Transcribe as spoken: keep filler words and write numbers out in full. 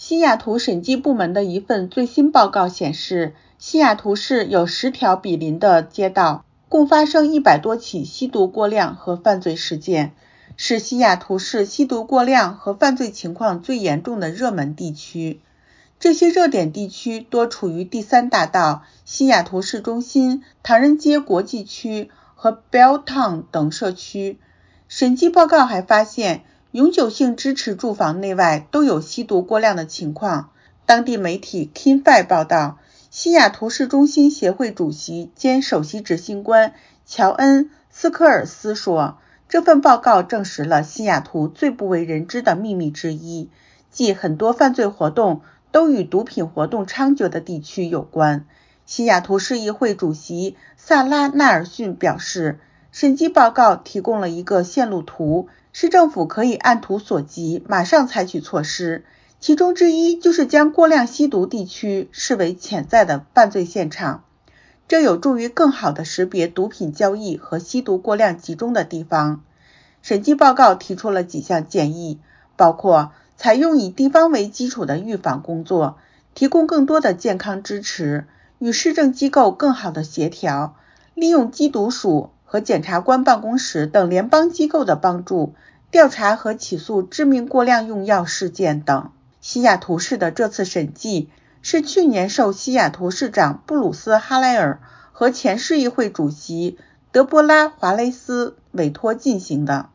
西雅图审计部门的一份最新报告显示，西雅图市有十条比邻的街道，共发生一百多起吸毒过量和犯罪事件，是西雅图市吸毒过量和犯罪情况最严重的热门地区。这些热点地区多处于第三大道、西雅图市中心、唐人街国际区和 Belltown 等社区。审计报告还发现，永久性支持住房内外都有吸毒过量的情况。当地媒体 KeenFi 报道，西雅图市中心协会主席兼首席执行官乔恩·斯科尔斯说，这份报告证实了西雅图最不为人知的秘密之一，即很多犯罪活动都与毒品活动猖獗的地区有关。西雅图市议会主席萨拉·纳尔逊表示，审计报告提供了一个线路图，市政府可以按图索骥，马上采取措施。其中之一就是将过量吸毒地区视为潜在的犯罪现场，这有助于更好地识别毒品交易和吸毒过量集中的地方。审计报告提出了几项建议，包括采用以地方为基础的预防工作，提供更多的健康支持，与市政机构更好的协调，利用缉毒署和检察官办公室等联邦机构的帮助，调查和起诉致命过量用药事件等。西雅图市的这次审计是去年受西雅图市长布鲁斯·哈莱尔和前市议会主席德波拉·华雷斯委托进行的。